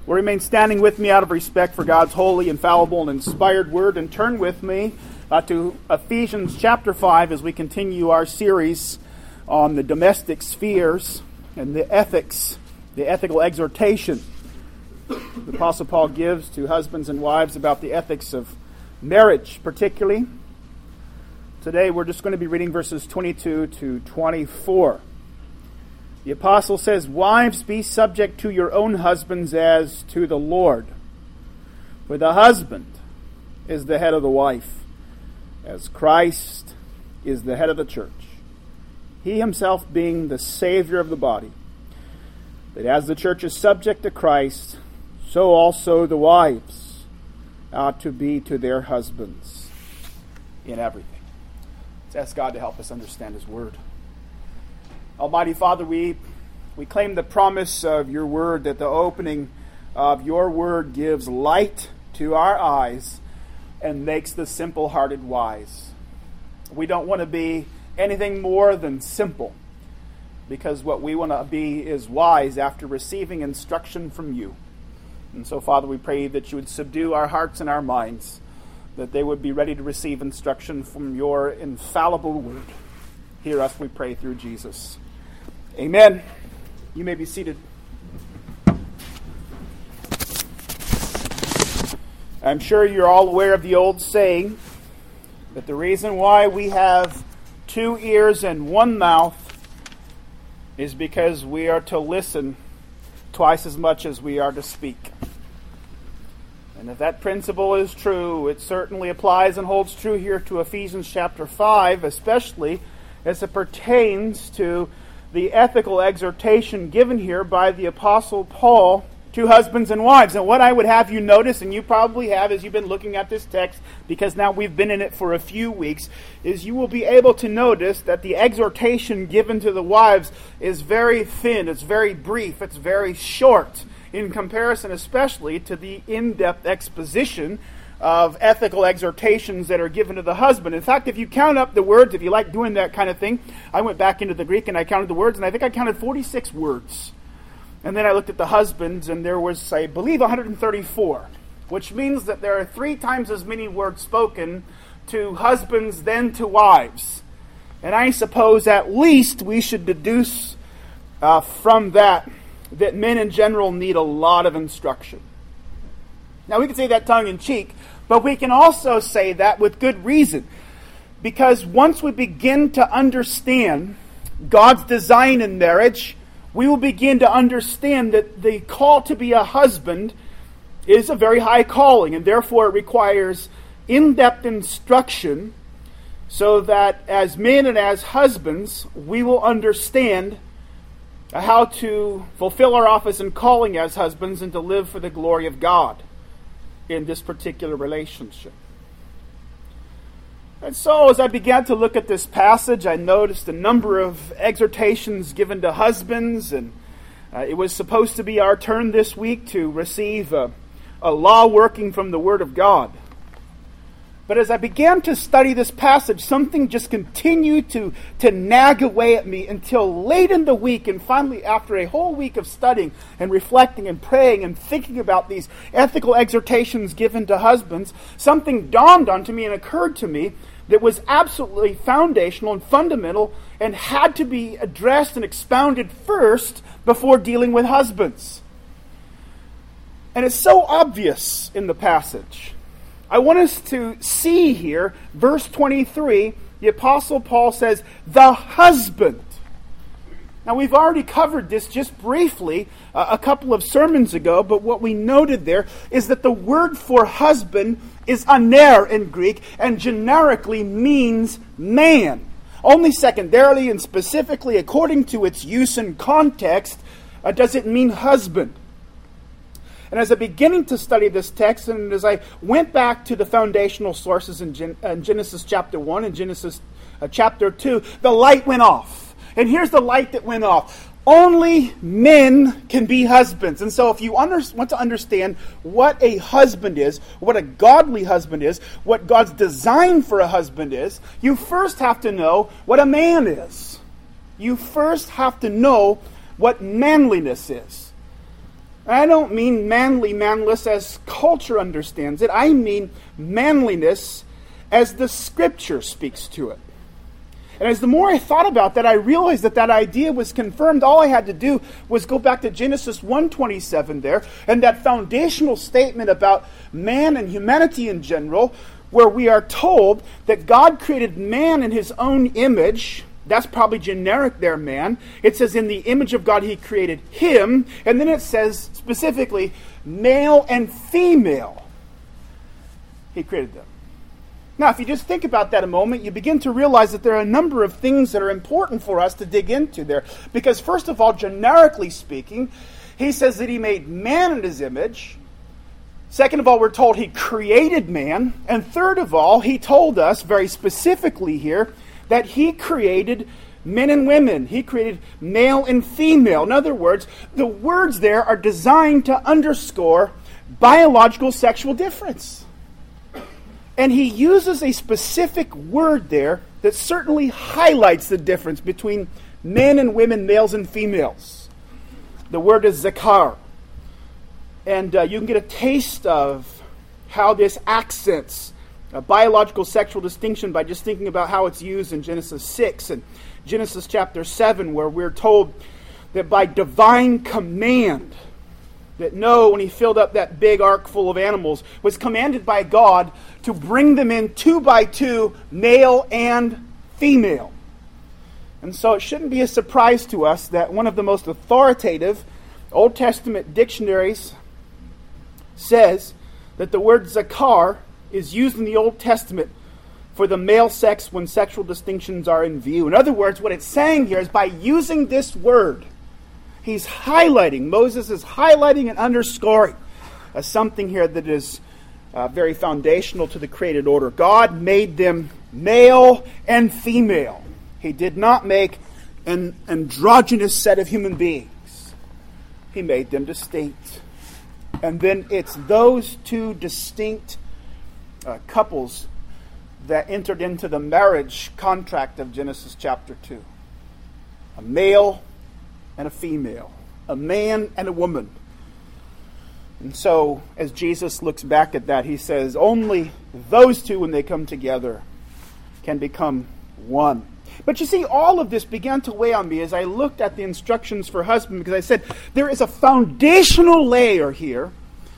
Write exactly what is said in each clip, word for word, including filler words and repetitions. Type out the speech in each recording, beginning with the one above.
Will remain standing with me out of respect for God's holy, infallible, and inspired word, and turn with me uh, to Ephesians chapter five as we continue our series on the domestic spheres and the ethics, the ethical exhortation the Apostle Paul gives to husbands and wives about the ethics of marriage, particularly. Today we're just going to be reading verses twenty-two to twenty-four. The apostle says, "Wives, be subject to your own husbands as to the Lord. For the husband is the head of the wife, as Christ is the head of the church, he himself being the Savior of the body. But as the church is subject to Christ, so also the wives ought to be to their husbands in everything." Let's ask God to help us understand His Word. Almighty Father, we we claim the promise of your word that the opening of your word gives light to our eyes and makes the simple-hearted wise. We don't want to be anything more than simple, because what we want to be is wise after receiving instruction from you. And so, Father, we pray that you would subdue our hearts and our minds, that they would be ready to receive instruction from your infallible word. Hear us, we pray, through Jesus. Amen. You may be seated. I'm sure you're all aware of the old saying that the reason why we have two ears and one mouth is because we are to listen twice as much as we are to speak. And if that principle is true, it certainly applies and holds true here to Ephesians chapter five, especially as it pertains to the ethical exhortation given here by the Apostle Paul to husbands and wives. And what I would have you notice, and you probably have as you've been looking at this text, because now we've been in it for a few weeks, is you will be able to notice that the exhortation given to the wives is very thin, it's very brief, it's very short, in comparison especially to the in-depth exposition of ethical exhortations that are given to the husband. In fact, if you count up the words, if you like doing that kind of thing, I went back into the Greek and I counted the words, and I think I counted forty-six words. And then I looked at the husbands, and there was, I believe, one hundred thirty-four, which means that there are three times as many words spoken to husbands than to wives. And I suppose at least we should deduce uh, from that that men in general need a lot of instruction. Now, we can say that tongue-in-cheek, but we can also say that with good reason. Because once we begin to understand God's design in marriage, we will begin to understand that the call to be a husband is a very high calling, and therefore it requires in-depth instruction so that as men and as husbands, we will understand how to fulfill our office and calling as husbands and to live for the glory of God in this particular relationship. And so as I began to look at this passage, I noticed a number of exhortations given to husbands, and uh, it was supposed to be our turn this week to receive a, a law working from the Word of God. But as I began to study this passage, something just continued to, to nag away at me until late in the week. And finally, after a whole week of studying and reflecting and praying and thinking about these ethical exhortations given to husbands, something dawned onto me and occurred to me that was absolutely foundational and fundamental and had to be addressed and expounded first before dealing with husbands. And it's so obvious in the passage. I want us to see here, verse twenty-three, the Apostle Paul says, "the husband." Now, we've already covered this just briefly uh, a couple of sermons ago, but what we noted there is that the word for husband is aner in Greek, and generically means man. Only secondarily and specifically, according to its use and context, uh, does it mean husband. And as I beginning to study this text, and as I went back to the foundational sources in, Gen- in Genesis chapter one and Genesis uh, chapter two, the light went off. And here's the light that went off. Only men can be husbands. And so if you under, want to understand what a husband is, what a godly husband is, what God's design for a husband is, you first have to know what a man is. You first have to know what manliness is. I don't mean manly, manless as culture understands it. I mean manliness as the Scripture speaks to it. And as the more I thought about that, I realized that that idea was confirmed. All I had to do was go back to Genesis one twenty-seven there, and that foundational statement about man and humanity in general, where we are told that God created man in his own image. That's probably generic there, man. It says in the image of God he created him. And then it says specifically, male and female, he created them. Now, if you just think about that a moment, you begin to realize that there are a number of things that are important for us to dig into there. Because first of all, generically speaking, he says that he made man in his image. Second of all, we're told he created man. And third of all, he told us very specifically here that he created men and women. He created male and female. In other words, the words there are designed to underscore biological sexual difference. And he uses a specific word there that certainly highlights the difference between men and women, males and females. The word is zakar. And uh, you can get a taste of how this accents a biological sexual distinction by just thinking about how it's used in Genesis six and Genesis chapter seven, where we're told that by divine command, that Noah, when he filled up that big ark full of animals, was commanded by God to bring them in two by two, male and female. And so it shouldn't be a surprise to us that one of the most authoritative Old Testament dictionaries says that the word zakar is used in the Old Testament for the male sex when sexual distinctions are in view. In other words, what it's saying here is by using this word, he's highlighting, Moses is highlighting and underscoring uh, something here that is uh, very foundational to the created order. God made them male and female. He did not make an androgynous set of human beings. He made them distinct. And then it's those two distinct Uh, couples that entered into the marriage contract of Genesis chapter two. A male and a female. A man and a woman. And so, as Jesus looks back at that, he says, only those two, when they come together, can become one. But you see, all of this began to weigh on me as I looked at the instructions for husband, because I said, there is a foundational layer here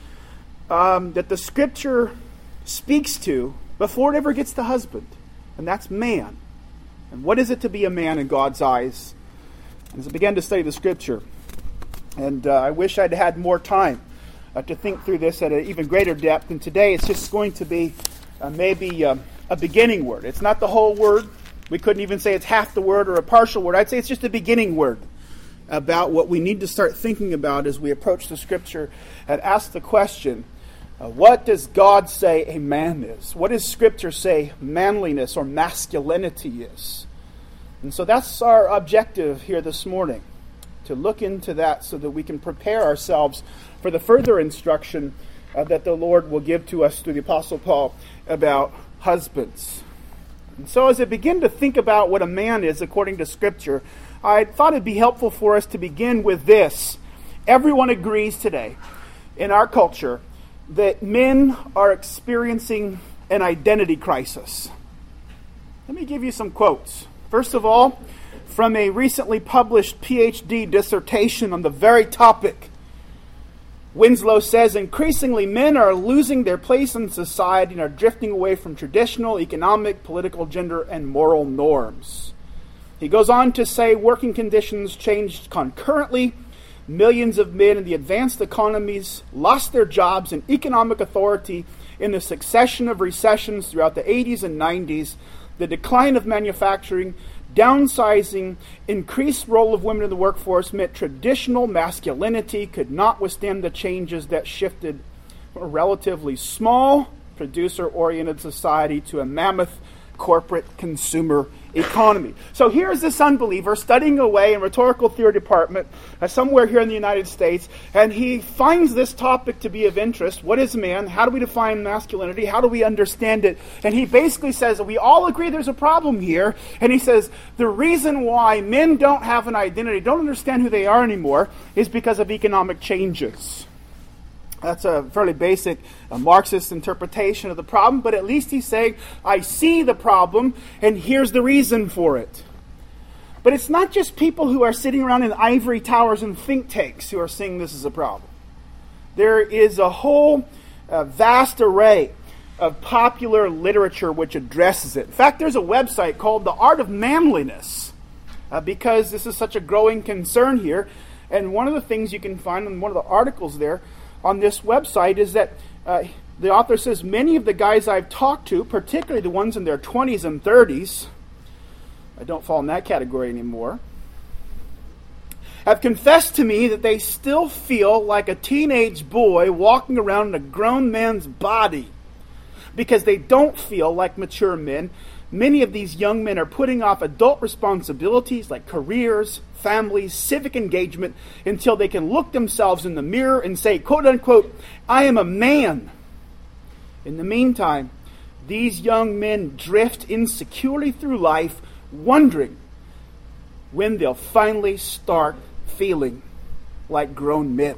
um, that the Scripture speaks to before it ever gets to husband, and that's man. And what is it to be a man in God's eyes? As I began to study the Scripture, and uh, I wish I'd had more time uh, to think through this at an even greater depth, and today it's just going to be uh, maybe uh, a beginning word. It's not the whole word. We couldn't even say it's half the word or a partial word. I'd say it's just a beginning word about what we need to start thinking about as we approach the Scripture and ask the question, Uh, what does God say a man is? What does Scripture say manliness or masculinity is? And so that's our objective here this morning, to look into that so that we can prepare ourselves for the further instruction uh, that the Lord will give to us through the Apostle Paul about husbands. And so as I begin to think about what a man is according to Scripture, I thought it'd be helpful for us to begin with this. Everyone agrees today in our culture that men are experiencing an identity crisis. Let me give you some quotes. First of all, from a recently published P H D dissertation on the very topic. Winslow says, increasingly men are losing their place in society and are drifting away from traditional economic, political, gender, and moral norms. He goes on to say working conditions changed concurrently. Millions of men in the advanced economies lost their jobs and economic authority in the succession of recessions throughout the eighties and nineties, the decline of manufacturing, downsizing, increased role of women in the workforce meant traditional masculinity could not withstand the changes that shifted from a relatively small, producer-oriented society to a mammoth, corporate consumer economy. So here's this unbeliever studying away in rhetorical theory department uh, somewhere here in the United States, and he finds this topic to be of interest. What is man? How do we define masculinity? How do we understand it? And he basically says that we all agree there's a problem here, and he says the reason why men don't have an identity, don't understand who they are anymore, is because of economic changes. That's a fairly basic uh, Marxist interpretation of the problem, but at least he's saying, I see the problem, and here's the reason for it. But it's not just people who are sitting around in ivory towers and think tanks who are saying this is a problem. There is a whole uh, vast array of popular literature which addresses it. In fact, there's a website called The Art of Manliness, uh, because this is such a growing concern here. And one of the things you can find in one of the articles there on this website is that uh, the author says many of the guys I've talked to, particularly the ones in their twenties and thirties, I don't fall in that category anymore, have confessed to me that they still feel like a teenage boy walking around in a grown man's body because they don't feel like mature men. Many of these young men are putting off adult responsibilities like careers, families, civic engagement, until they can look themselves in the mirror and say, quote unquote, I am a man. In the meantime, these young men drift insecurely through life, wondering when they'll finally start feeling like grown men.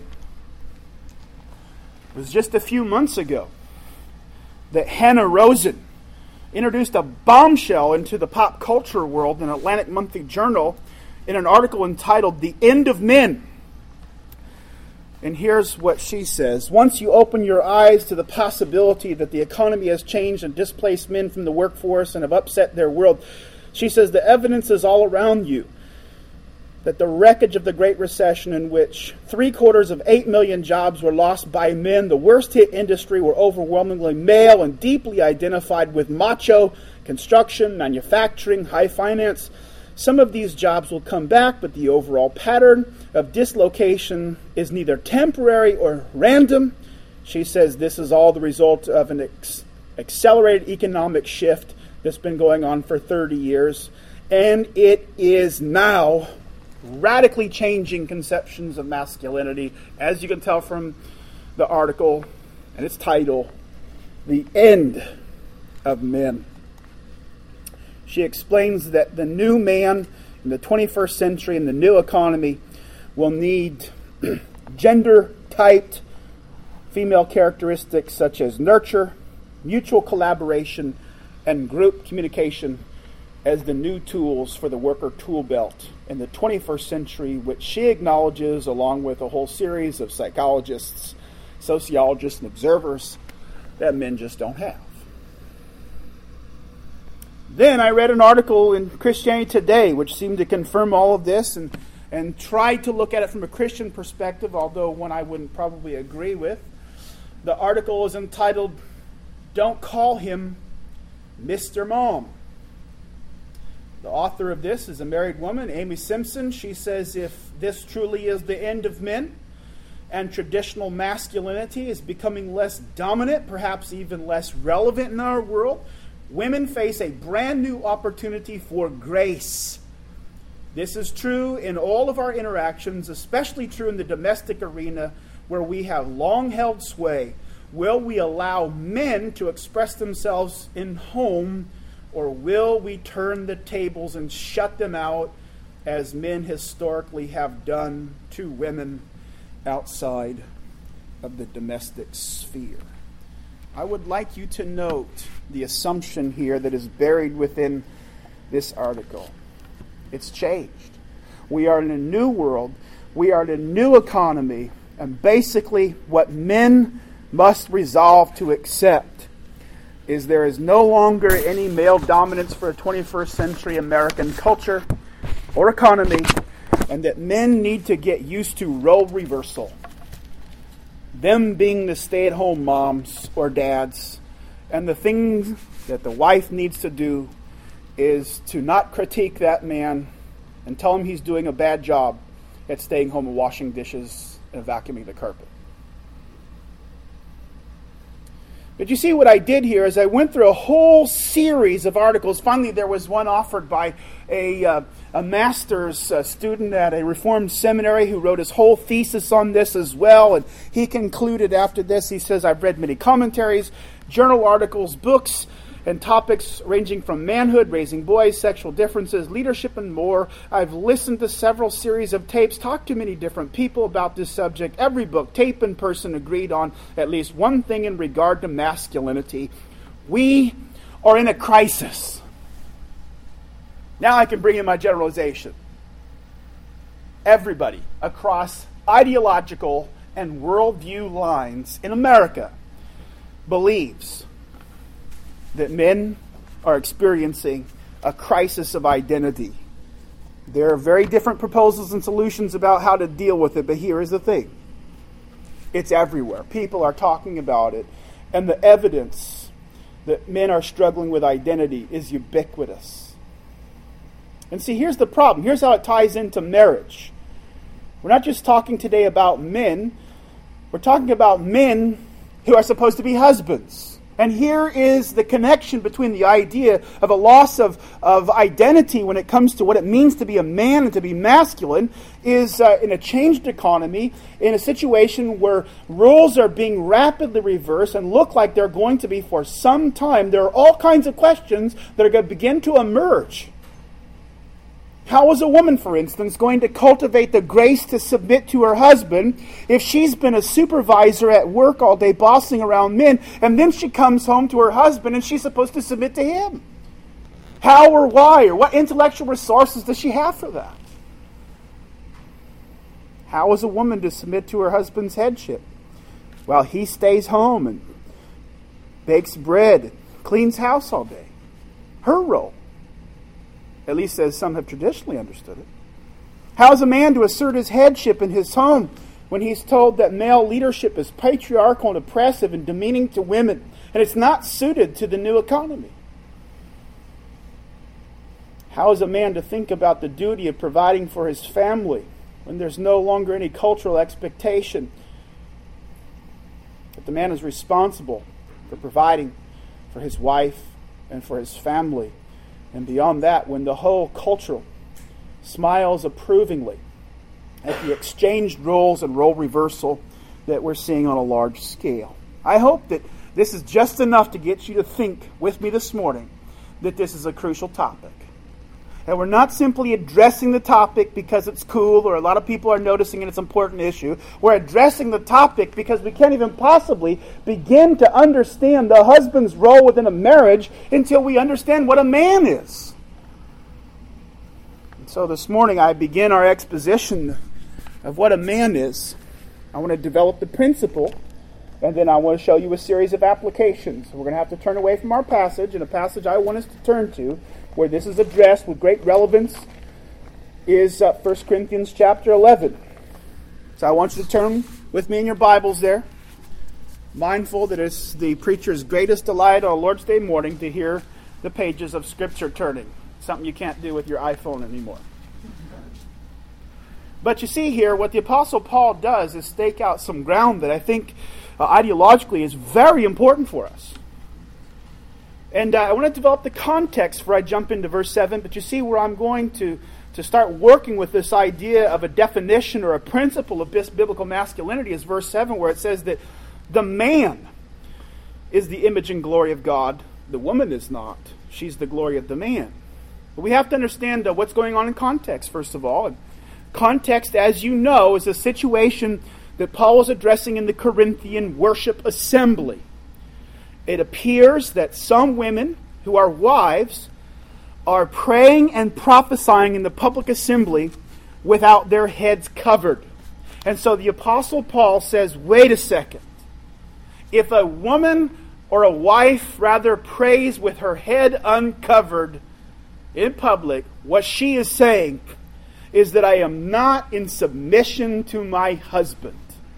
It was just a few months ago that Hannah Rosen introduced a bombshell into the pop culture world in Atlantic Monthly Journal in an article entitled The End of Men. And here's what she says. Once you open your eyes to the possibility that the economy has changed and displaced men from the workforce and have upset their world, she says the evidence is all around you that the wreckage of the Great Recession, in which three quarters of eight million jobs were lost by men, the worst hit industry were overwhelmingly male and deeply identified with macho, construction, manufacturing, high finance. Some of these jobs will come back, but the overall pattern of dislocation is neither temporary or random. She says this is all the result of an ex- accelerated economic shift that's been going on for thirty years, and it is now radically changing conceptions of masculinity, as you can tell from the article and its title, The End of Men. She explains that the new man in the twenty-first century in the new economy will need gender-typed female characteristics such as nurture, mutual collaboration, and group communication as the new tools for the worker tool belt in the twenty-first century, which she acknowledges, along with a whole series of psychologists, sociologists, and observers, that men just don't have. Then I read an article in Christianity Today which seemed to confirm all of this and, and tried to look at it from a Christian perspective, although one I wouldn't probably agree with. The article is entitled, Don't Call Him Mister Mom. The author of this is a married woman, Amy Simpson. She says if this truly is the end of men and traditional masculinity is becoming less dominant, perhaps even less relevant in our world, women face a brand new opportunity for grace. This is true in all of our interactions, especially true in the domestic arena where we have long held sway. Will we allow men to express themselves in home, or will we turn the tables and shut them out as men historically have done to women outside of the domestic sphere? I would like you to note the assumption here that is buried within this article. It's changed. We are in a new world. We are in a new economy. And basically what men must resolve to accept is there is no longer any male dominance for a twenty-first century American culture or economy, and that men need to get used to role reversal. Them being the stay-at-home moms or dads, and the thing that the wife needs to do is to not critique that man and tell him he's doing a bad job at staying home and washing dishes and vacuuming the carpet. But you see what I did here is I went through a whole series of articles. Finally, there was one offered by a, uh, a master's uh, student at a Reformed seminary who wrote his whole thesis on this as well. And he concluded after this, he says, I've read many commentaries, journal articles, books, and topics ranging from manhood, raising boys, sexual differences, leadership, and more. I've listened to several series of tapes, talked to many different people about this subject. Every book, tape, and person agreed on at least one thing in regard to masculinity. We are in a crisis. Now I can bring in my generalization. Everybody across ideological and worldview lines in America believes that men are experiencing a crisis of identity. There are very different proposals and solutions about how to deal with it, but here is the thing. It's everywhere. People are talking about it, and the evidence that men are struggling with identity is ubiquitous. And see, here's the problem. Here's how it ties into marriage. We're not just talking today about men. We're talking about men who are supposed to be husbands. And here is the connection between the idea of a loss of, of identity when it comes to what it means to be a man and to be masculine is uh, in a changed economy, in a situation where roles are being rapidly reversed and look like they're going to be for some time. There are all kinds of questions that are going to begin to emerge. How is a woman, for instance, going to cultivate the grace to submit to her husband if she's been a supervisor at work all day bossing around men, and then she comes home to her husband and she's supposed to submit to him? How or why or what intellectual resources does she have for that? How is a woman to submit to her husband's headship while he stays home and bakes bread, cleans house all day? Her role. At least as some have traditionally understood it. How is a man to assert his headship in his home when he's told that male leadership is patriarchal and oppressive and demeaning to women, and it's not suited to the new economy? How is a man to think about the duty of providing for his family when there's no longer any cultural expectation that the man is responsible for providing for his wife and for his family? And beyond that, when the whole culture smiles approvingly at the exchanged roles and role reversal that we're seeing on a large scale. I hope that this is just enough to get you to think with me this morning that this is a crucial topic. And we're not simply addressing the topic because it's cool or a lot of people are noticing it's an important issue. We're addressing the topic because we can't even possibly begin to understand the husband's role within a marriage until we understand what a man is. And so this morning I begin our exposition of what a man is. I want to develop the principle, and then I want to show you a series of applications. We're going to have to turn away from our passage, and a passage I want us to turn to where this is addressed with great relevance is uh, First Corinthians chapter eleven. So I want you to turn with me in your Bibles there, mindful that it's the preacher's greatest delight on Lord's Day morning to hear the pages of Scripture turning, something you can't do with your iPhone anymore. But you see here, what the Apostle Paul does is stake out some ground that I think uh, ideologically is very important for us. And uh, I want to develop the context before I jump into verse seven, but you see where I'm going to, to start working with this idea of a definition or a principle of biblical masculinity is verse seven, where it says that the man is the image and glory of God. The woman is not. She's the glory of the man. But we have to understand uh, what's going on in context, first of all. And context, as you know, is a situation that Paul is addressing in the Corinthian worship assembly. It appears that some women who are wives are praying and prophesying in the public assembly without their heads covered. And so the Apostle Paul says, wait a second. If a woman or a wife rather prays with her head uncovered in public, what she is saying is that I am not in submission to my husband.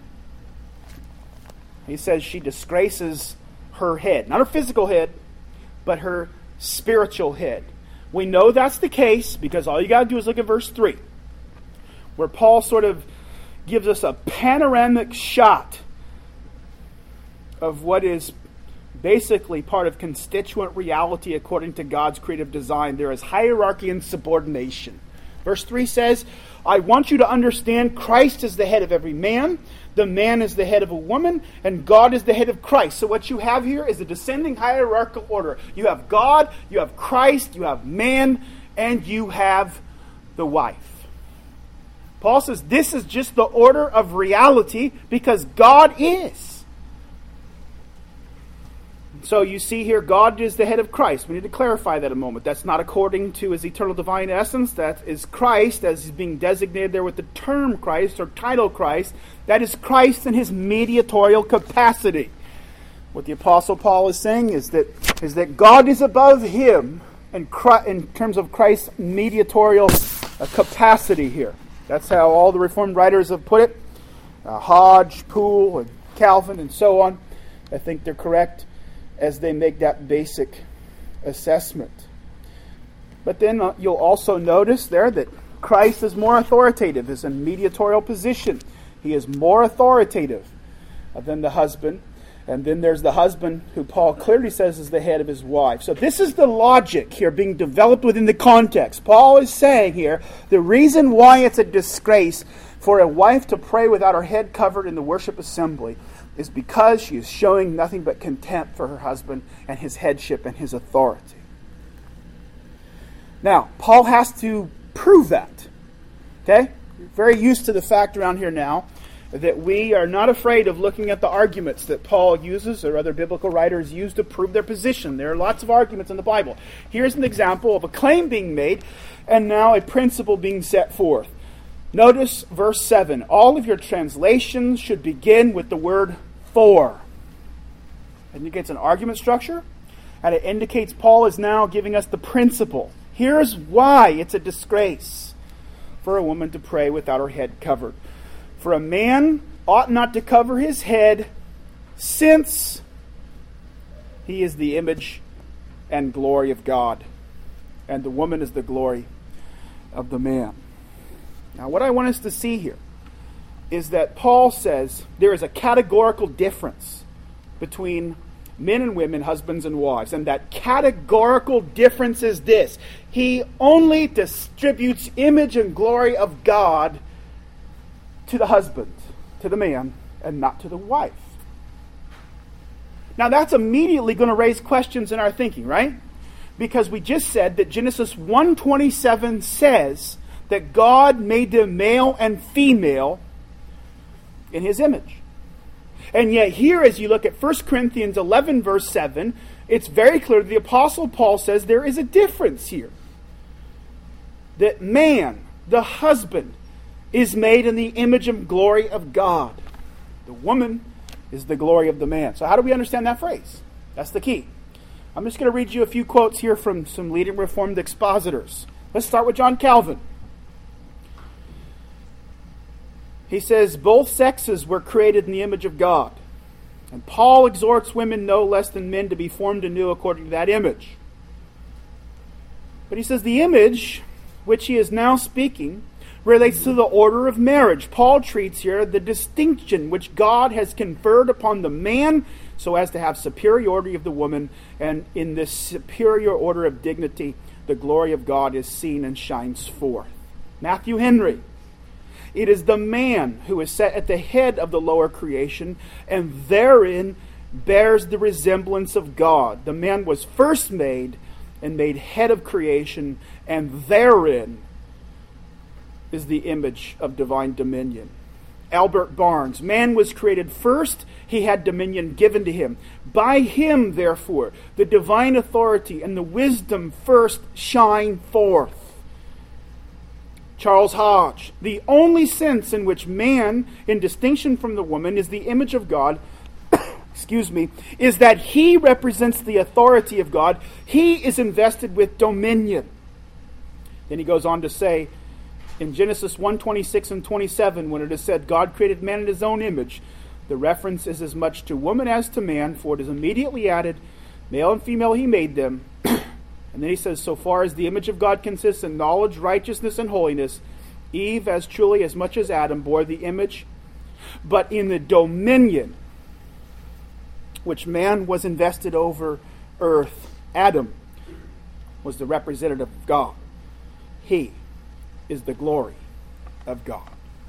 He says she disgraces her head. Not her physical head, but her spiritual head. We know that's the case because all you got to do is look at verse three, where Paul sort of gives us a panoramic shot of what is basically part of constituent reality according to God's creative design. There is hierarchy and subordination. Verse three says, I want you to understand Christ is the head of every man, the man is the head of a woman, and God is the head of Christ. So what you have here is a descending hierarchical order. You have God, you have Christ, you have man, and you have the wife. Paul says this is just the order of reality because God is. So you see here, God is the head of Christ. We need to clarify that a moment. That's not according to his eternal divine essence. That is Christ as he's being designated there with the term Christ or title Christ. That is Christ in his mediatorial capacity. What the Apostle Paul is saying is that is that God is above him in, Christ, in terms of Christ's mediatorial uh, capacity here. That's how all the Reformed writers have put it. Uh, Hodge, Poole, and Calvin, and so on. I think they're correct as they make that basic assessment. But then uh, you'll also notice there that Christ is more authoritative, is in mediatorial position. He is more authoritative uh, than the husband. And then there's the husband who Paul clearly says is the head of his wife. So this is the logic here being developed within the context. Paul is saying here, the reason why it's a disgrace for a wife to pray without her head covered in the worship assembly is because she is showing nothing but contempt for her husband and his headship and his authority. Now, Paul has to prove that. Okay? You're very used to the fact around here now that we are not afraid of looking at the arguments that Paul uses or other biblical writers use to prove their position. There are lots of arguments in the Bible. Here's an example of a claim being made and now a principle being set forth. Notice verse seven. All of your translations should begin with the word for. It indicates an argument structure, and it indicates Paul is now giving us the principle. Here's why it's a disgrace for a woman to pray without her head covered. For a man ought not to cover his head, since he is the image and glory of God, and the woman is the glory of the man. Now, what I want us to see here is that Paul says there is a categorical difference between men and women, husbands and wives. And that categorical difference is this: he only distributes image and glory of God to the husband, to the man, and not to the wife. Now that's immediately going to raise questions in our thinking, right? Because we just said that Genesis one twenty-seven says that God made them male and female in his image. And yet here, as you look at First Corinthians eleven, verse seven, it's very clear that the Apostle Paul says there is a difference here. That man, the husband, is made in the image and glory of God. The woman is the glory of the man. So how do we understand that phrase? That's the key. I'm just going to read you a few quotes here from some leading Reformed expositors. Let's start with John Calvin. He says, both sexes were created in the image of God. And Paul exhorts women no less than men to be formed anew according to that image. But he says the image, which he is now speaking, relates to the order of marriage. Paul treats here the distinction which God has conferred upon the man so as to have superiority of the woman, and in this superior order of dignity, the glory of God is seen and shines forth. Matthew Henry. It is the man who is set at the head of the lower creation, and therein bears the resemblance of God. The man was first made and made head of creation, and therein is the image of divine dominion. Albert Barnes. Man was created first, he had dominion given to him. By him, therefore, the divine authority and the wisdom first shine forth. Charles Hodge. The only sense in which man, in distinction from the woman, is the image of God, excuse me, is that he represents the authority of God. He is invested with dominion. Then he goes on to say, in Genesis one twenty-six and twenty-seven, when it is said God created man in his own image, the reference is as much to woman as to man, for it is immediately added, male and female he made them. And then he says, so far as the image of God consists in knowledge, righteousness, and holiness, Eve, as truly as much as Adam, bore the image. But in the dominion which man was invested over earth, Adam was the representative of God. He is the glory of God.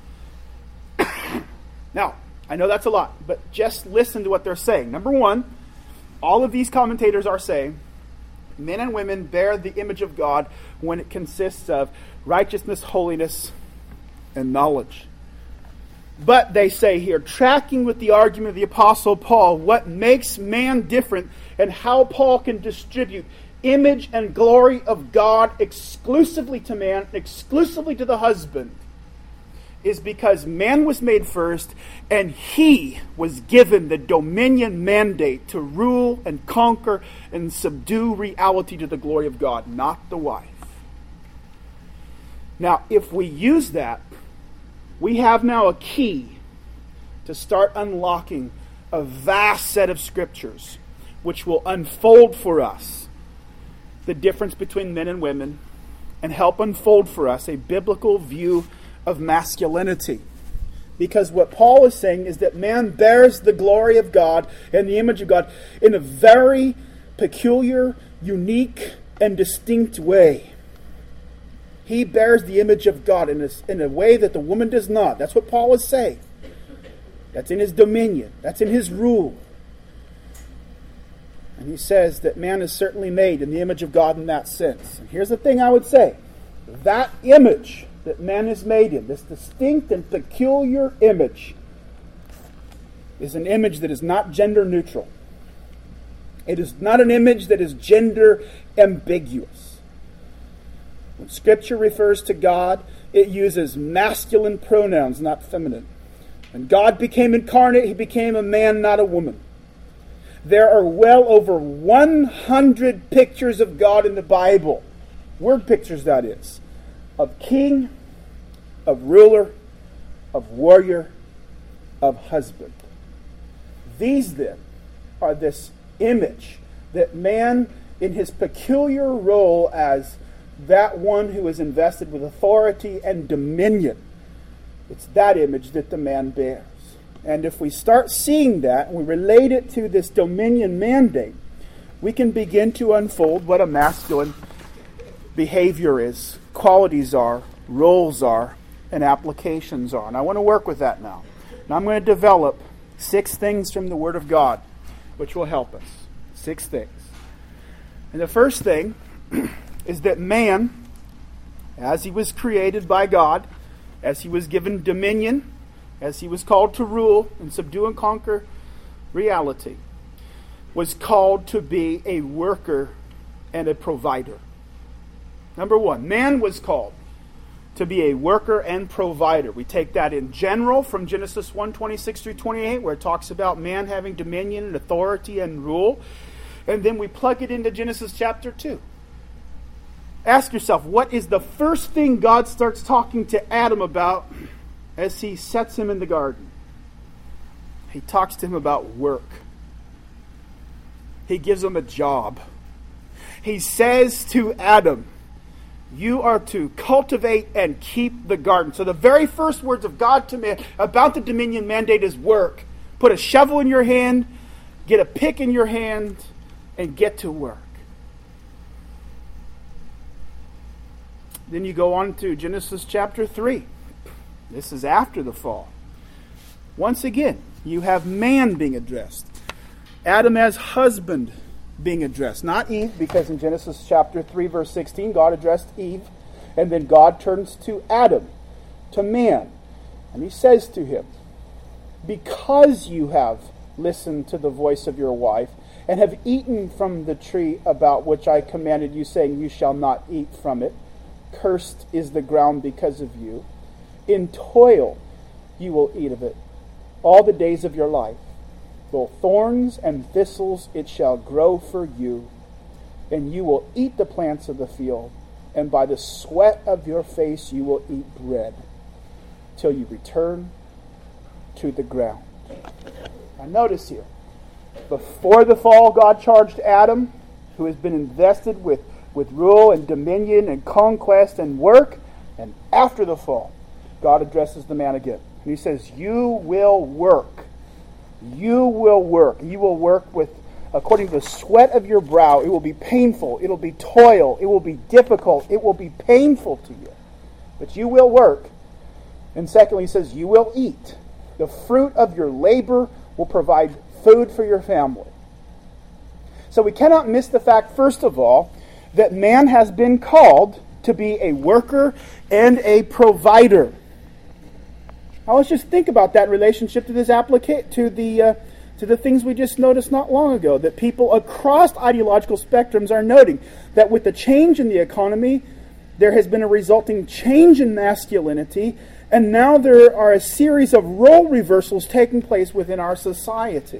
Now, I know that's a lot, but just listen to what they're saying. Number one, all of these commentators are saying men and women bear the image of God when it consists of righteousness, holiness, and knowledge. But they say here, tracking with the argument of the Apostle Paul, what makes man different and how Paul can distribute image and glory of God exclusively to man, exclusively to the husband, is because man was made first and he was given the dominion mandate to rule and conquer and subdue reality to the glory of God, not the wife. Now, if we use that, we have now a key to start unlocking a vast set of scriptures which will unfold for us the difference between men and women and help unfold for us a biblical view of masculinity. Because what Paul is saying is that man bears the glory of God and the image of God in a very peculiar, unique, and distinct way. He bears the image of God in a, in a way that the woman does not. That's what Paul is saying. That's in his dominion. That's in his rule. And he says that man is certainly made in the image of God in that sense. And here's the thing I would say. That image that man is made in, this distinct and peculiar image, is an image that is not gender neutral. It is not an image that is gender ambiguous. When Scripture refers to God, it uses masculine pronouns, not feminine. When God became incarnate, he became a man, not a woman. There are well over one hundred pictures of God in the Bible. Word pictures, that is. Of king, of ruler, of warrior, of husband. These, then, are this image that man, in his peculiar role as that one who is invested with authority and dominion, it's that image that the man bears. And if we start seeing that, and we relate it to this dominion mandate, we can begin to unfold what a masculine behavior is, qualities are, roles are, and applications are. And I want to work with that now. Now I'm going to develop six things from the Word of God which will help us. Six things. And the first thing is that man, as he was created by God, as he was given dominion, as he was called to rule and subdue and conquer reality, was called to be a worker and a provider. Number one, man was called to be a worker and provider. We take that in general from Genesis one, twenty-six through twenty-eight, where it talks about man having dominion and authority and rule. And then we plug it into Genesis chapter two. Ask yourself, what is the first thing God starts talking to Adam about as he sets him in the garden? He talks to him about work. He gives him a job. He says to Adam, you are to cultivate and keep the garden. So the very first words of God to man about the dominion mandate is work. Put a shovel in your hand, get a pick in your hand, and get to work. Then you go on to Genesis chapter three. This is after the fall. Once again, you have man being addressed. Adam as husband being addressed. Not Eve, because in Genesis chapter three, verse sixteen, God addressed Eve. And then God turns to Adam, to man. And he says to him, because you have listened to the voice of your wife, and have eaten from the tree about which I commanded you, saying, you shall not eat from it, cursed is the ground because of you. In toil you will eat of it all the days of your life. Both thorns and thistles it shall grow for you, and you will eat the plants of the field, and by the sweat of your face you will eat bread, till you return to the ground. Now notice here, before the fall, God charged Adam, who has been invested with, with rule and dominion and conquest and work, and after the fall, God addresses the man again. And he says, you will work. You will work. You will work with according to the sweat of your brow. It will be painful. It will be toil. It will be difficult. It will be painful to you. But you will work. And secondly, he says, you will eat. The fruit of your labor will provide food for your family. So we cannot miss the fact, first of all, that man has been called to be a worker and a provider. Now let's just think about that in relationship to this applica- to the uh, to the things we just noticed not long ago, that people across ideological spectrums are noting that with the change in the economy, there has been a resulting change in masculinity, and now there are a series of role reversals taking place within our society.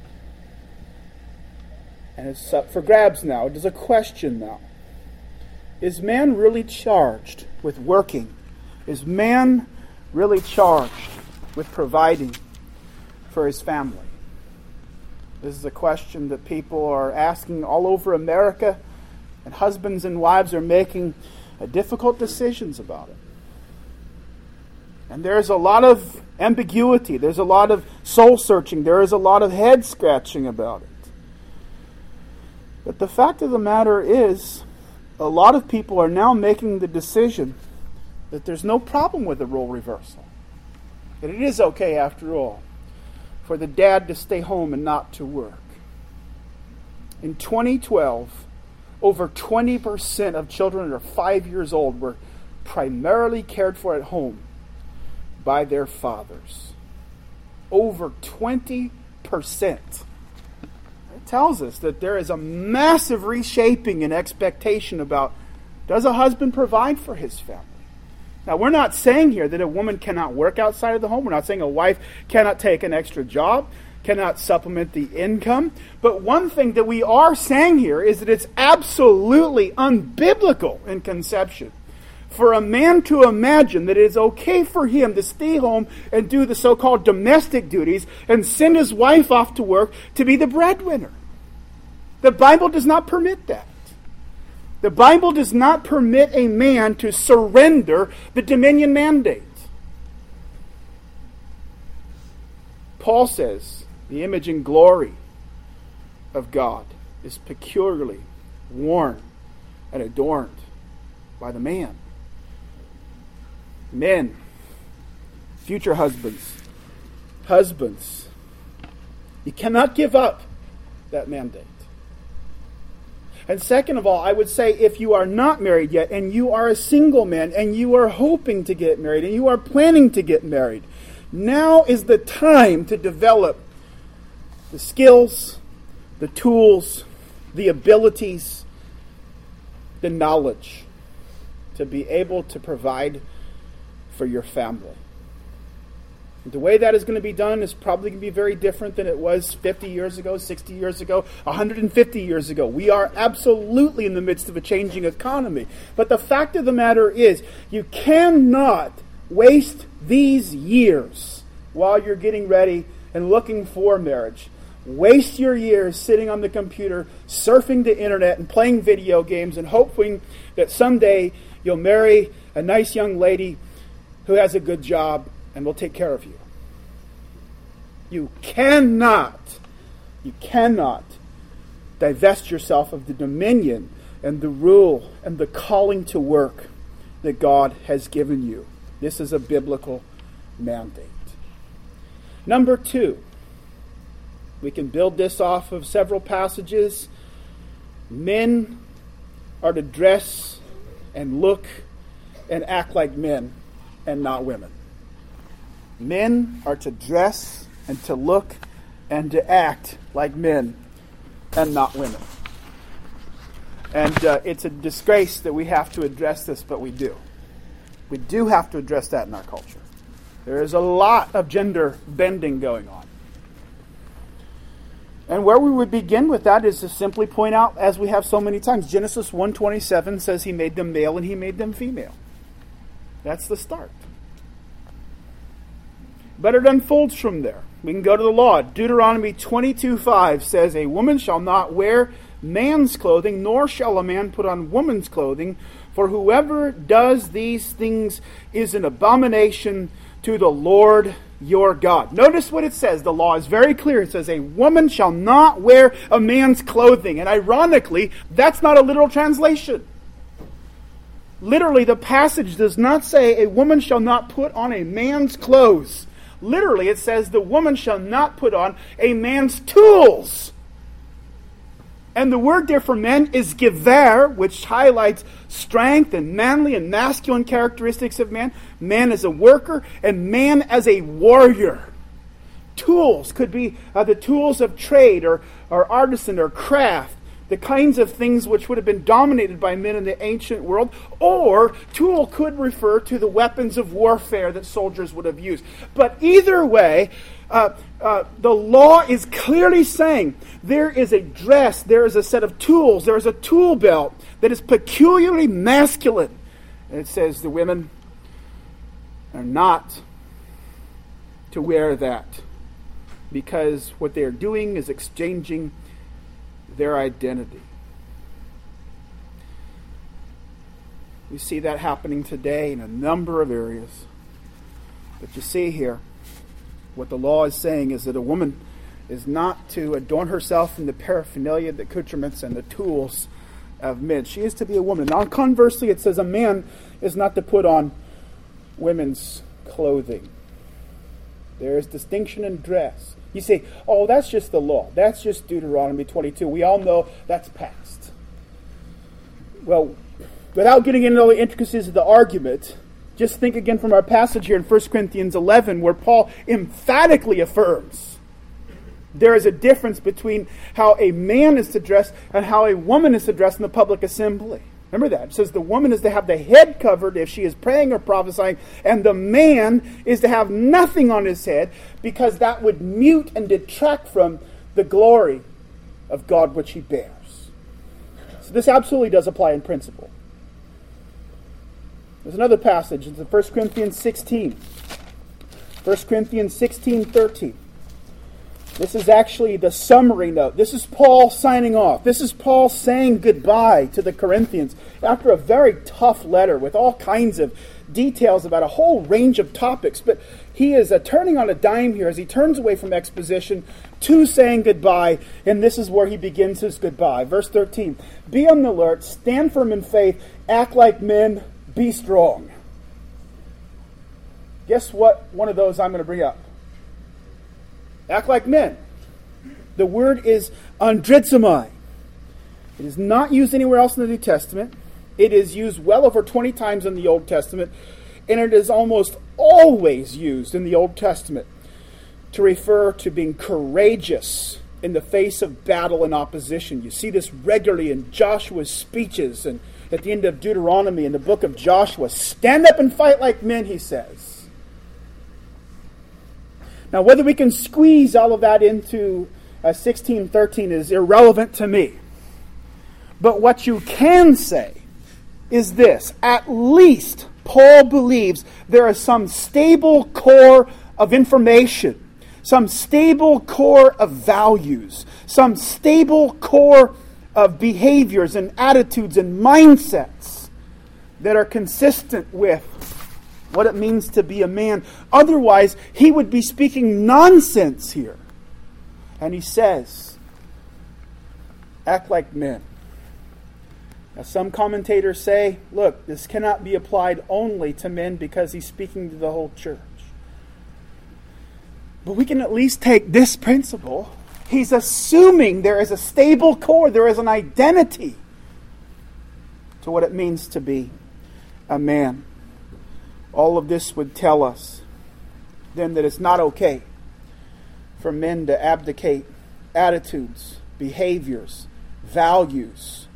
And it's up for grabs now. It is a question now. Is man really charged with working? Is man really charged with providing for his family? This is a question that people are asking all over America, and husbands and wives are making uh, difficult decisions about it. And there's a lot of ambiguity. There's a lot of soul searching. There is a lot of head scratching about it. But the fact of the matter is, a lot of people are now making the decision that there's no problem with the role reversal. That it is okay, after all, for the dad to stay home and not to work. In twenty twelve, over twenty percent of children under five years old were primarily cared for at home by their fathers. Over twenty percent. It tells us that there is a massive reshaping in expectation about, does a husband provide for his family? Now, we're not saying here that a woman cannot work outside of the home. We're not saying a wife cannot take an extra job, cannot supplement the income. But one thing that we are saying here is that it's absolutely unbiblical in conception for a man to imagine that it is okay for him to stay home and do the so-called domestic duties and send his wife off to work to be the breadwinner. The Bible does not permit that. The Bible does not permit a man to surrender the dominion mandate. Paul says the image and glory of God is peculiarly worn and adorned by the man. Men, future husbands, husbands, you cannot give up that mandate. And second of all, I would say if you are not married yet and you are a single man and you are hoping to get married and you are planning to get married, now is the time to develop the skills, the tools, the abilities, the knowledge to be able to provide for your family. The way that is going to be done is probably going to be very different than it was fifty years ago, sixty years ago, one hundred fifty years ago. We are absolutely in the midst of a changing economy. But the fact of the matter is, you cannot waste these years while you're getting ready and looking for marriage. Waste your years sitting on the computer, surfing the internet and playing video games and hoping that someday you'll marry a nice young lady who has a good job and will take care of you. You cannot, you cannot divest yourself of the dominion and the rule and the calling to work that God has given you. This is a biblical mandate. Number two, we can build this off of several passages. Men are to dress and look and act like men and not women. Men are to dress and to look and to act like men and not women. And uh, it's a disgrace that we have to address this, but we do. We do have to address that in our culture. There is a lot of gender bending going on. And where we would begin with that is to simply point out, as we have so many times, Genesis one twenty-seven says he made them male and he made them female. That's the start. But it unfolds from there. We can go to the law. Deuteronomy twenty-two five says, a woman shall not wear man's clothing, nor shall a man put on woman's clothing, for whoever does these things is an abomination to the Lord your God. Notice what it says. The law is very clear. It says, a woman shall not wear a man's clothing. And ironically, that's not a literal translation. Literally, the passage does not say a woman shall not put on a man's clothes. Literally, it says the woman shall not put on a man's tools. And the word there for men is gever, which highlights strength and manly and masculine characteristics of man. Man as a worker and man as a warrior. Tools could be uh, the tools of trade or, or artisan or craft. The kinds of things which would have been dominated by men in the ancient world. Or tool could refer to the weapons of warfare that soldiers would have used. But either way, uh, uh, the law is clearly saying there is a dress, there is a set of tools, there is a tool belt that is peculiarly masculine. And it says the women are not to wear that, because what they are doing is exchanging their identity. We see that happening today in a number of areas. But you see here, what the law is saying is that a woman is not to adorn herself in the paraphernalia, the accoutrements, and the tools of men. She is to be a woman. Now, conversely, it says a man is not to put on women's clothing. There is distinction in dress. You say, oh, that's just the law. That's just Deuteronomy twenty-two. We all know that's past. Well, without getting into all the intricacies of the argument, just think again from our passage here in First Corinthians eleven, where Paul emphatically affirms there is a difference between how a man is to dress and how a woman is to dress in the public assembly. Remember that. It says the woman is to have the head covered if she is praying or prophesying, and the man is to have nothing on his head, because that would mute and detract from the glory of God which he bears. So this absolutely does apply in principle. There's another passage. It's in First Corinthians sixteen. First Corinthians sixteen thirteen. This is actually the summary note. This is Paul signing off. This is Paul saying goodbye to the Corinthians after a very tough letter with all kinds of details about a whole range of topics. But he is uh, turning on a dime here as he turns away from exposition to saying goodbye. And this is where he begins his goodbye. Verse thirteen. Be on the alert, stand firm in faith, act like men, be strong. Guess what one of those I'm going to bring up? Act like men. The word is andrizomai. It is not used anywhere else in the New Testament. It is used well over twenty times in the Old Testament. And it is almost always used in the Old Testament to refer to being courageous in the face of battle and opposition. You see this regularly in Joshua's speeches and at the end of Deuteronomy in the book of Joshua. Stand up and fight like men, he says. Now, whether we can squeeze all of that into uh, sixteen thirteen is irrelevant to me. But what you can say is this. At least Paul believes there is some stable core of information, some stable core of values, some stable core of behaviors and attitudes and mindsets that are consistent with what it means to be a man. Otherwise, he would be speaking nonsense here. And he says, act like men. Now, some commentators say, look, this cannot be applied only to men because he's speaking to the whole church. But we can at least take this principle. He's assuming there is a stable core, there is an identity to what it means to be a man. All of this would tell us then that it's not okay for men to abdicate attitudes, behaviors, values,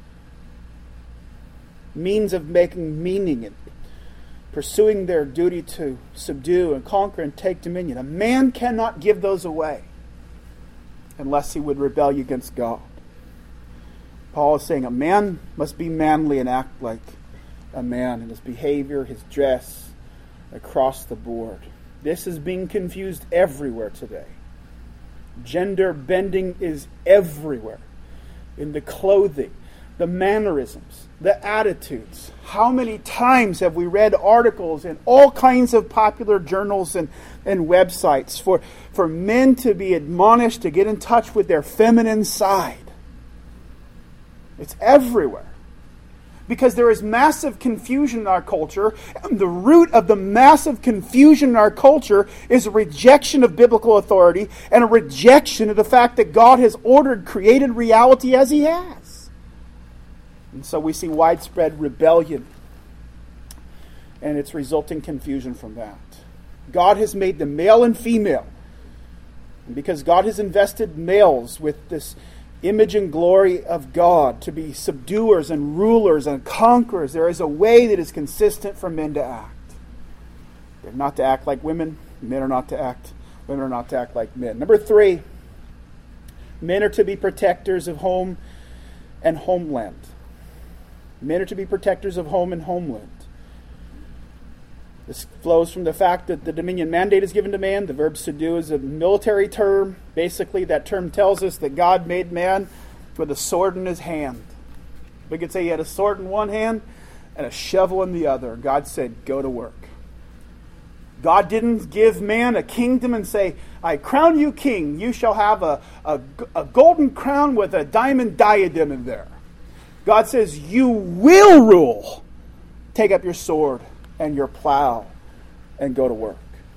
means of making meaning and pursuing their duty to subdue and conquer and take dominion. A man cannot give those away unless he would rebel against God. Paul is saying a man must be manly and act like a man in his behavior, his dress, across the board. This is being confused everywhere today. Gender bending is everywhere in the clothing. the mannerisms, the attitudes. How many times have we read articles in all kinds of popular journals and, and websites for, for men to be admonished to get in touch with their feminine side? It's everywhere. Because there is massive confusion in our culture, and the root of the massive confusion in our culture is a rejection of biblical authority and a rejection of the fact that God has ordered created reality as He has. And so we see widespread rebellion, and its resulting confusion from that. God has made them male and female. And because God has invested males with this image and glory of God to be subduers and rulers and conquerors, there is a way that is consistent for men to act. They're not to act like women. Men are not to act. Women are not to act like men. Number three, men are to be protectors of home and homeland. Men are to be protectors of home and homeland. This flows from the fact that the dominion mandate is given to man. The verb subdue is a military term. Basically, that term tells us that God made man with a sword in his hand. We could say he had a sword in one hand and a shovel in the other. God said, go to work. God didn't give man a kingdom and say, I crown you king. You shall have a, a, a golden crown with a diamond diadem in there. God says, you will rule. Take up your sword and your plow and go to work.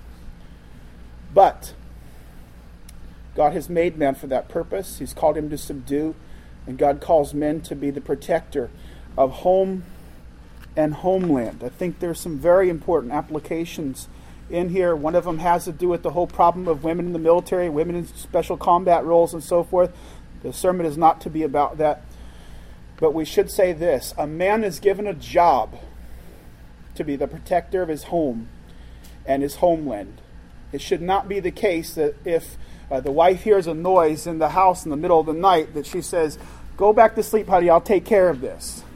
But God has made man for that purpose. He's called him to subdue, and God calls men to be the protector of home and homeland. I think there's some very important applications in here. One of them has to do with the whole problem of women in the military, women in special combat roles and so forth. The sermon is not to be about that. But we should say this: a man is given a job to be the protector of his home and his homeland. It should not be the case that if uh, the wife hears a noise in the house in the middle of the night, that she says, go back to sleep, honey, I'll take care of this.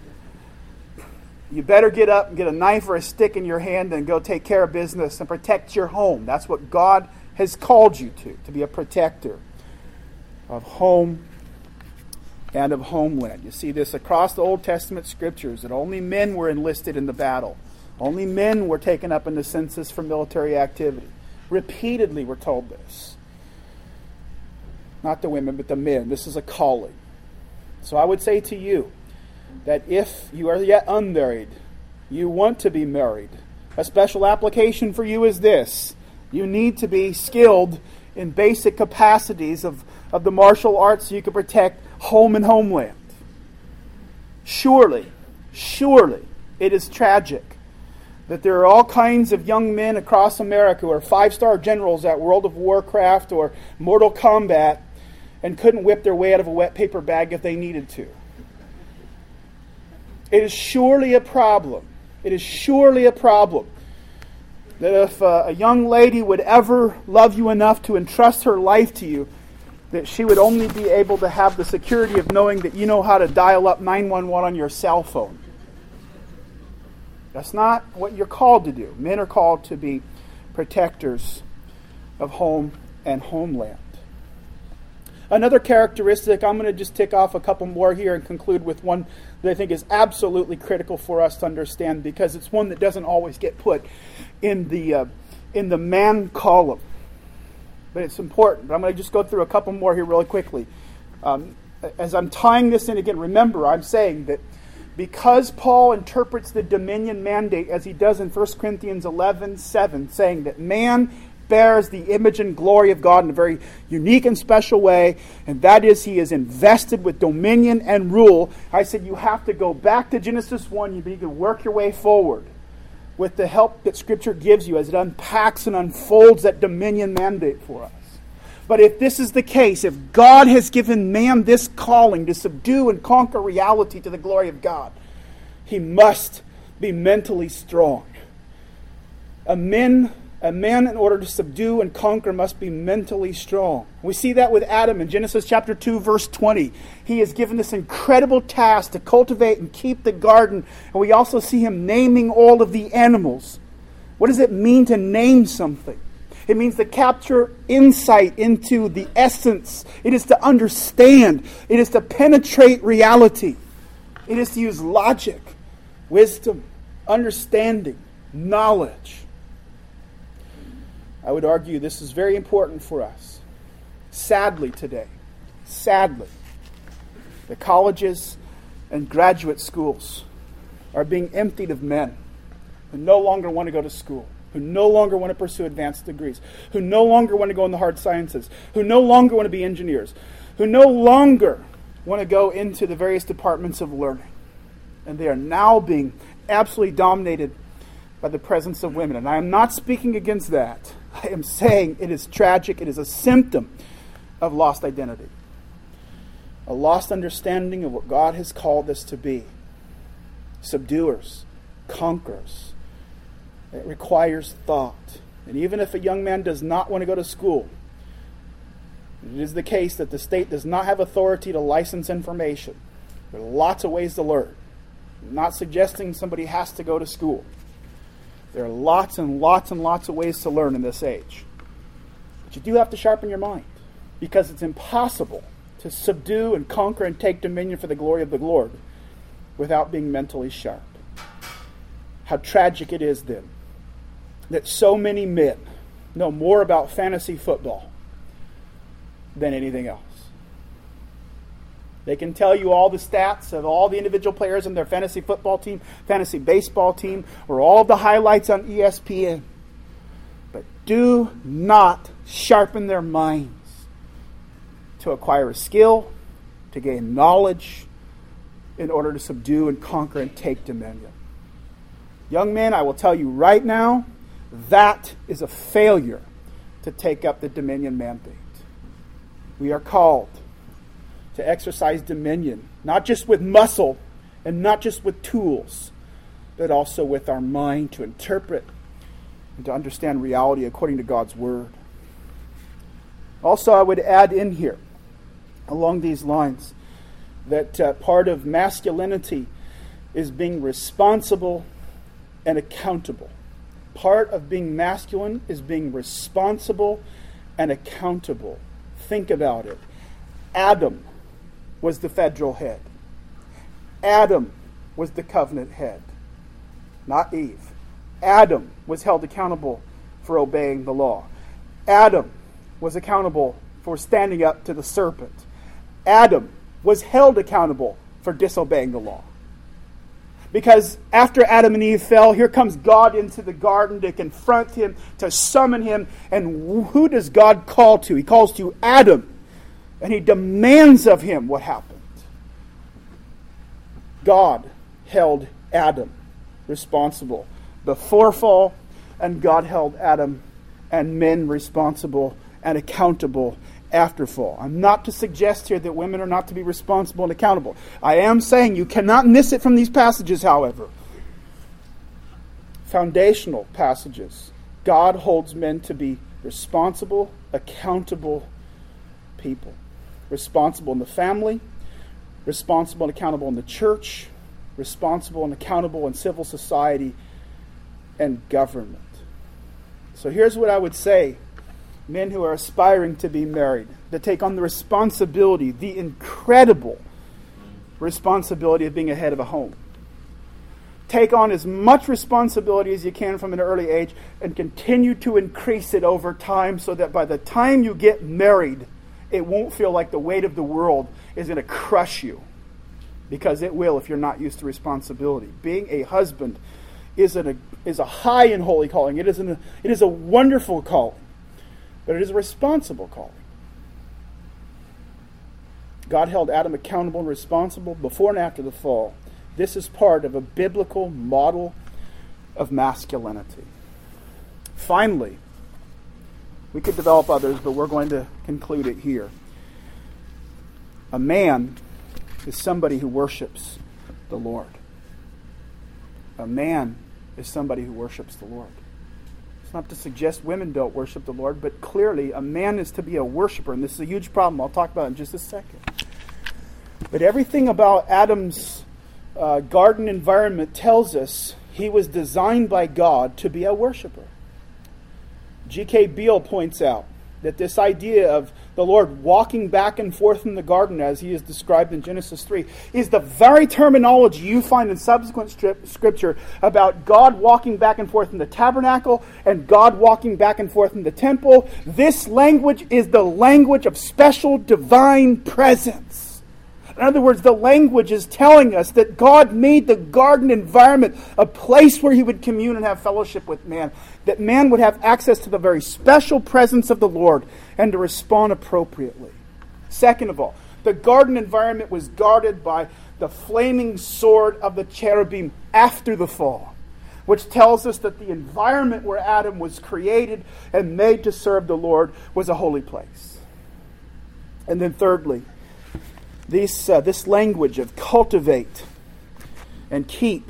You better get up and get a knife or a stick in your hand and go take care of business and protect your home. That's what God has called you to, to be a protector of home and of homeland. You see this across the Old Testament scriptures, that only men were enlisted in the battle. Only men were taken up in the census for military activity. Repeatedly we're told this. Not the women, but the men. This is a calling. So I would say to you that if you are yet unmarried, you want to be married, a special application for you is this: you need to be skilled in basic capacities of, of the martial arts so you can protect home and homeland. Surely, surely, it is tragic that there are all kinds of young men across America who are five-star generals at World of Warcraft or Mortal Kombat and couldn't whip their way out of a wet paper bag if they needed to. It is surely a problem. It is surely a problem that if uh, a young lady would ever love you enough to entrust her life to you, that she would only be able to have the security of knowing that you know how to dial up nine one one on your cell phone. That's not what you're called to do. Men are called to be protectors of home and homeland. Another characteristic, I'm going to just tick off a couple more here and conclude with one that I think is absolutely critical for us to understand, because it's one that doesn't always get put in the uh, in the man column. But it's important. But I'm going to just go through a couple more here really quickly. Um, as I'm tying this in again, remember, I'm saying that because Paul interprets the dominion mandate as he does in First Corinthians eleven seven, saying that man bears the image and glory of God in a very unique and special way, and that is he is invested with dominion and rule. I said you have to go back to Genesis one. You need to work your way forward with the help that Scripture gives you as it unpacks and unfolds that dominion mandate for us. But if this is the case, if God has given man this calling to subdue and conquer reality to the glory of God, he must be mentally strong. A man, a man in order to subdue and conquer must be mentally strong. We see that with Adam in Genesis chapter two, verse twenty. He is given this incredible task to cultivate and keep the garden. And we also see him naming all of the animals. What does it mean to name something? It means to capture insight into the essence. It is to understand. It is to penetrate reality. It is to use logic, wisdom, understanding, knowledge. I would argue this is very important for us. Sadly today, sadly, the colleges and graduate schools are being emptied of men who no longer want to go to school, who no longer want to pursue advanced degrees, who no longer want to go in the hard sciences, who no longer want to be engineers, who no longer want to go into the various departments of learning. And they are now being absolutely dominated by the presence of women. And I am not speaking against that. I am saying it is tragic. It is a symptom of lost identity. A lost understanding of what God has called us to be. Subduers, conquerors. It requires thought. And even if a young man does not want to go to school, it is the case that the state does not have authority to license information. There are lots of ways to learn. I'm not suggesting somebody has to go to school. There are lots and lots and lots of ways to learn in this age. But you do have to sharpen your mind, because it's impossible to subdue and conquer and take dominion for the glory of the Lord without being mentally sharp. How tragic it is then that so many men know more about fantasy football than anything else. They can tell you all the stats of all the individual players in their fantasy football team, fantasy baseball team, or all the highlights on E S P N. But do not sharpen their minds to acquire a skill, to gain knowledge, in order to subdue and conquer and take dominion. Young men, I will tell you right now, that is a failure to take up the dominion mandate. We are called to exercise dominion, not just with muscle and not just with tools, but also with our mind to interpret and to understand reality according to God's Word. Also, I would add in here, along these lines, that uh, part of masculinity is being responsible and accountable. Part of being masculine is being responsible and accountable. Think about it. Adam was the federal head. Adam was the covenant head, not Eve. Adam was held accountable for obeying the law. Adam was accountable for standing up to the serpent. Adam was held accountable for disobeying the law. Because after Adam and Eve fell, here comes God into the garden to confront him, to summon him. And who does God call to? He calls to Adam. And he demands of him what happened. God held Adam responsible before fall, and God held Adam and men responsible and accountable after fall. I'm not to suggest here that women are not to be responsible and accountable. I am saying you cannot miss it from these passages, however. Foundational passages. God holds men to be responsible, accountable people. Responsible in the family, responsible and accountable in the church, responsible and accountable in civil society and government. So here's what I would say. Men who are aspiring to be married, that take on the responsibility, the incredible responsibility of being a head of a home. Take on as much responsibility as you can from an early age and continue to increase it over time so that by the time you get married, it won't feel like the weight of the world is going to crush you. Because it will if you're not used to responsibility. Being a husband is, an, is a high and holy calling. It is, an, it is a wonderful calling. But it is a responsible calling. God held Adam accountable and responsible before and after the fall. This is part of a biblical model of masculinity. Finally, we could develop others, but we're going to conclude it here. A man is somebody who worships the Lord. A man is somebody who worships the Lord. It's not to suggest women don't worship the Lord, but clearly a man is to be a worshiper, and this is a huge problem. I'll talk about it in just a second. But everything about Adam's uh, garden environment tells us he was designed by God to be a worshiper. G K Beale points out that this idea of the Lord walking back and forth in the garden as he is described in Genesis three is the very terminology you find in subsequent strip, scripture about God walking back and forth in the tabernacle and God walking back and forth in the temple. This language is the language of special divine presence. In other words, the language is telling us that God made the garden environment a place where he would commune and have fellowship with man. That man would have access to the very special presence of the Lord and to respond appropriately. Second of all, the garden environment was guarded by the flaming sword of the cherubim after the fall, which tells us that the environment where Adam was created and made to serve the Lord was a holy place. And then thirdly, This, uh, this language of cultivate and keep,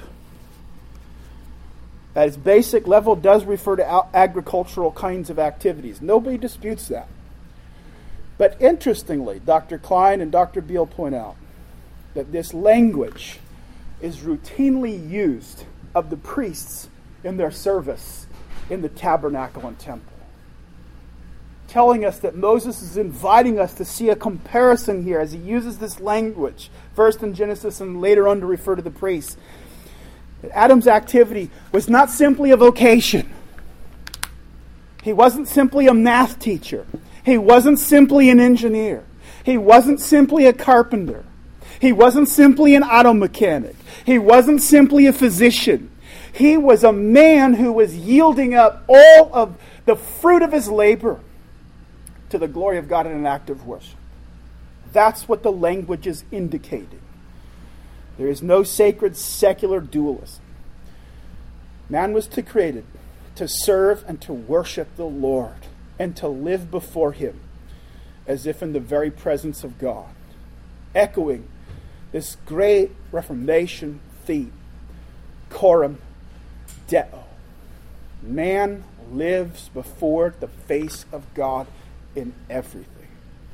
at its basic level, does refer to a- agricultural kinds of activities. Nobody disputes that. But interestingly, Doctor Klein and Doctor Beale point out that this language is routinely used of the priests in their service in the tabernacle and temple, telling us that Moses is inviting us to see a comparison here as he uses this language, first in Genesis and later on to refer to the priests. That Adam's activity was not simply a vocation. He wasn't simply a math teacher. He wasn't simply an engineer. He wasn't simply a carpenter. He wasn't simply an auto mechanic. He wasn't simply a physician. He was a man who was yielding up all of the fruit of his labor to the glory of God in an act of worship. That's what the language is indicating. There is no sacred secular dualism. Man was to created to serve and to worship the Lord and to live before him as if in the very presence of God, echoing this great Reformation theme, coram Deo. Man lives before the face of God in everything.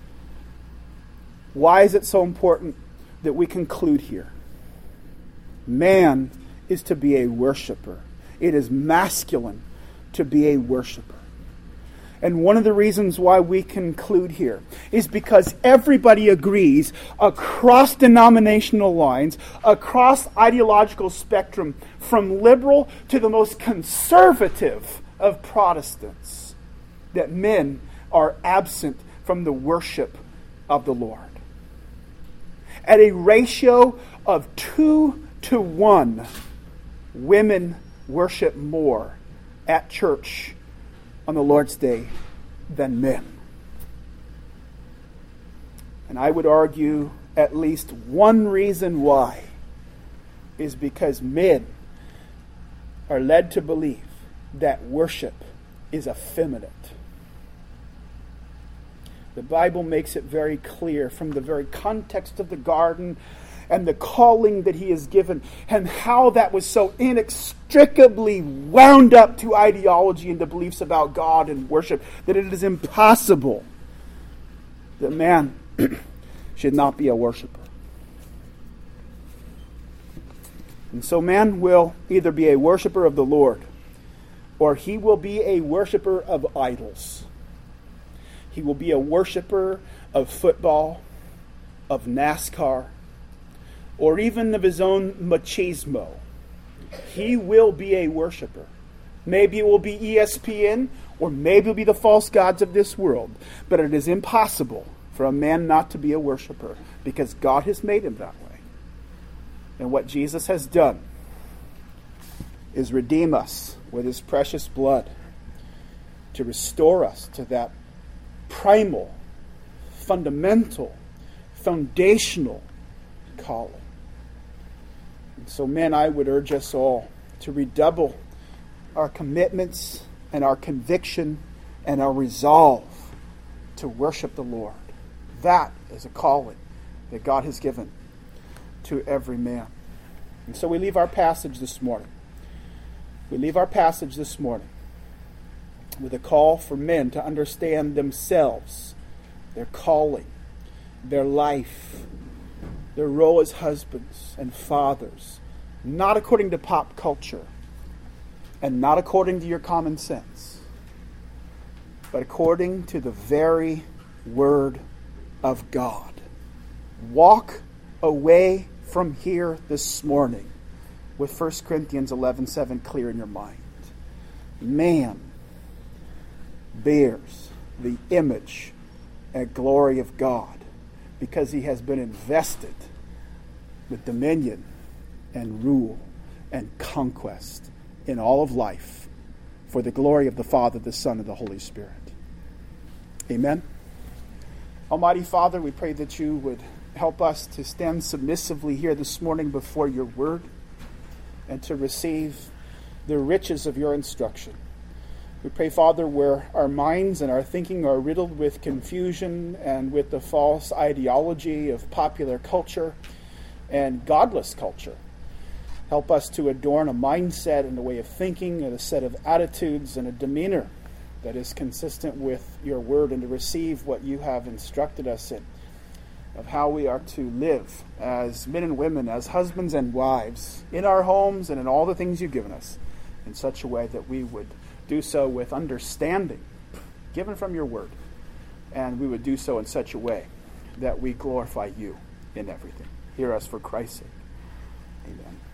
Why is it so important that we conclude here? Man is to be a worshiper. It is masculine to be a worshiper. And one of the reasons why we conclude here is because everybody agrees across denominational lines, across ideological spectrum, from liberal to the most conservative of Protestants, that men are absent from the worship of the Lord. At a ratio of two to one, women worship more at church on the Lord's Day than men. And I would argue at least one reason why is because men are led to believe that worship is effeminate. The Bible makes it very clear from the very context of the garden and the calling that he is given and how that was so inextricably wound up to ideology and the beliefs about God and worship that it is impossible that man should not be a worshiper. And so man will either be a worshiper of the Lord or he will be a worshiper of idols. He will be a worshiper of football, of NASCAR, or even of his own machismo. He will be a worshiper. Maybe it will be E S P N, or maybe it will be the false gods of this world. But it is impossible for a man not to be a worshiper because God has made him that way. And what Jesus has done is redeem us with his precious blood to restore us to that primal, fundamental, foundational calling. And so, men, I would urge us all to redouble our commitments and our conviction and our resolve to worship the Lord. That is a calling that God has given to every man. And so we leave our passage this morning. We leave our passage this morning with a call for men to understand themselves, their calling, their life, their role as husbands and fathers, not according to pop culture and not according to your common sense, but according to the very word of God. Walk away from here this morning with First Corinthians eleven seven clear in your mind. Man bears the image and glory of God because he has been invested with dominion and rule and conquest in all of life for the glory of the Father, the Son, and the Holy Spirit. Amen. Almighty Father, we pray that you would help us to stand submissively here this morning before your word and to receive the riches of your instruction. We pray, Father, where our minds and our thinking are riddled with confusion and with the false ideology of popular culture and godless culture, help us to adorn a mindset and a way of thinking and a set of attitudes and a demeanor that is consistent with your word, and to receive what you have instructed us in of how we are to live as men and women, as husbands and wives, in our homes and in all the things you've given us, in such a way that we would do so with understanding given from your word, and we would do so in such a way that we glorify you in everything. Hear us for Christ's sake. Amen.